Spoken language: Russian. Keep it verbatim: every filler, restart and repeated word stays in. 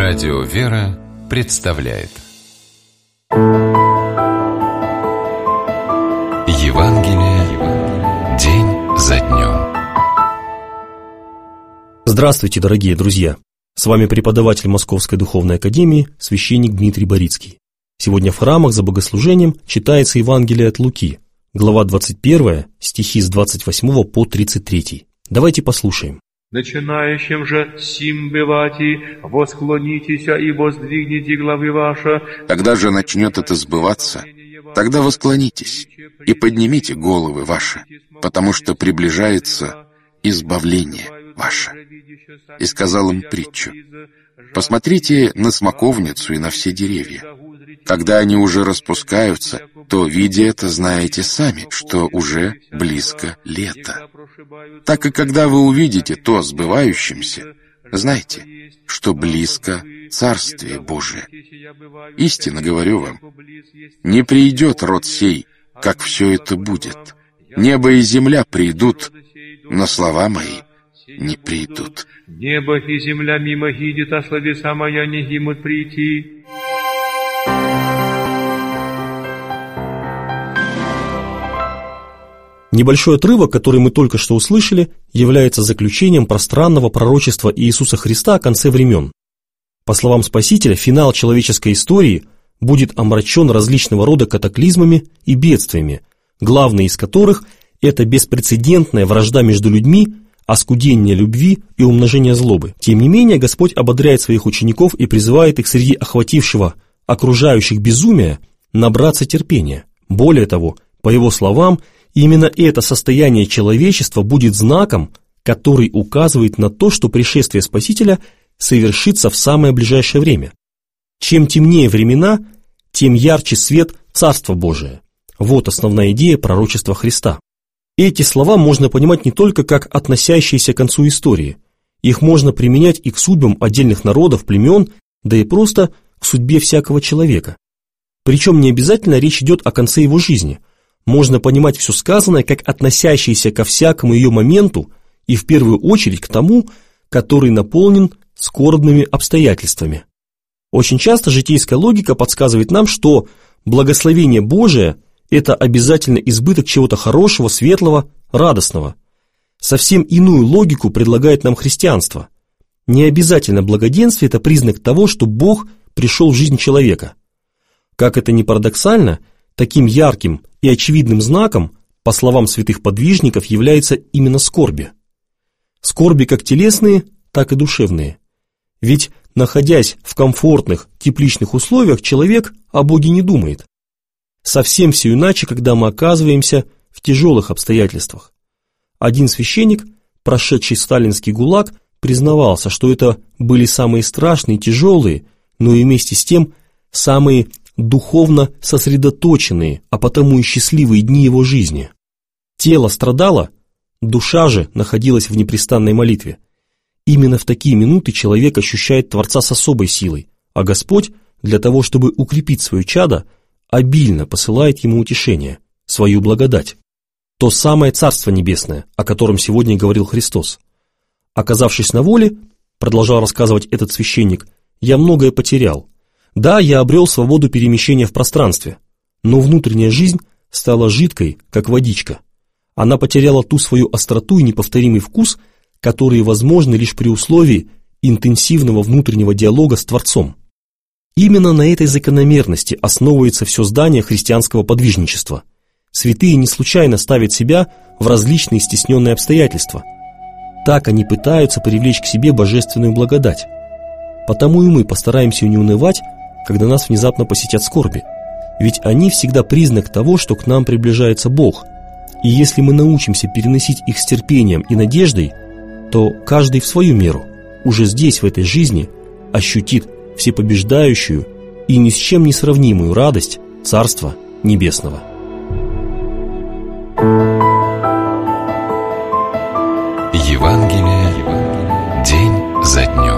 Радио «Вера» представляет Евангелие день за днем. Здравствуйте, дорогие друзья! С вами преподаватель Московской Духовной Академии, священник Дмитрий Борицкий. Сегодня в храмах за богослужением читается Евангелие от Луки, глава двадцать первая, стихи с двадцать восьмого по тридцать третий. Давайте послушаем. Начинающим же сим бывати, восклонитеся и воздвигните главы ваши. Когда же начнет это сбываться, тогда восклонитесь и поднимите головы ваши, потому что приближается избавление ваше. И сказал им притчу: посмотрите на смоковницу и на все деревья. Когда они уже распускаются, то, видя это, знаете сами, что уже близко лето. Так и когда вы увидите то сбывающимся, знайте, что близко Царствие Божие. Истинно говорю вам, не придет род сей, как все это будет. Небо и земля придут, но слова мои не придут. Небо и земля мимо гидет, а словеса моя не гимут прийти. Небольшой отрывок, который мы только что услышали, является заключением пространного пророчества Иисуса Христа о конце времен. По словам Спасителя, финал человеческой истории будет омрачен различного рода катаклизмами и бедствиями, главные из которых – это беспрецедентная вражда между людьми, оскудение любви и умножение злобы. Тем не менее, Господь ободряет своих учеников и призывает их среди охватившего окружающих безумия набраться терпения. Более того, по Его словам, именно это состояние человечества будет знаком, который указывает на то, что пришествие Спасителя совершится в самое ближайшее время. Чем темнее времена, тем ярче свет Царства Божия. Вот основная идея пророчества Христа. Эти слова можно понимать не только как относящиеся к концу истории. Их можно применять и к судьбам отдельных народов, племен, да и просто к судьбе всякого человека. Причем не обязательно речь идет о конце его жизни. Можно понимать все сказанное как относящееся ко всякому ее моменту и в первую очередь к тому, который наполнен скорбными обстоятельствами. Очень часто житейская логика подсказывает нам, что благословение Божие – это обязательно избыток чего-то хорошего, светлого, радостного. Совсем иную логику предлагает нам христианство. Не обязательно благоденствие – это признак того, что Бог пришел в жизнь человека. Как это ни парадоксально, таким ярким и очевидным знаком, по словам святых подвижников, является именно скорби. Скорби как телесные, так и душевные. Ведь, находясь в комфортных, тепличных условиях, человек о Боге не думает. Совсем все иначе, когда мы оказываемся в тяжелых обстоятельствах. Один священник, прошедший сталинский ГУЛАГ, признавался, что это были самые страшные, тяжелые, но и вместе с тем самые духовно сосредоточенные, а потому и счастливые дни его жизни. Тело страдало, душа же находилась в непрестанной молитве. Именно в такие минуты человек ощущает Творца с особой силой, а Господь, для того, чтобы укрепить свое чадо, обильно посылает ему утешение, свою благодать. То самое Царство Небесное, о котором сегодня говорил Христос. Оказавшись на воле, продолжал рассказывать этот священник, я многое потерял. Да, я обрел свободу перемещения в пространстве, но внутренняя жизнь стала жидкой, как водичка. Она потеряла ту свою остроту и неповторимый вкус, которые возможны лишь при условии интенсивного внутреннего диалога с Творцом. Именно на этой закономерности основывается все здание христианского подвижничества. Святые не случайно ставят себя в различные стесненные обстоятельства. Так они пытаются привлечь к себе божественную благодать. Потому и мы постараемся не унывать, когда нас внезапно посетят скорби. Ведь они всегда признак того, что к нам приближается Бог. И если мы научимся переносить их с терпением и надеждой, то каждый в свою меру, уже здесь, в этой жизни, ощутит всепобеждающую и ни с чем не сравнимую радость Царства Небесного. Евангелие день за днем.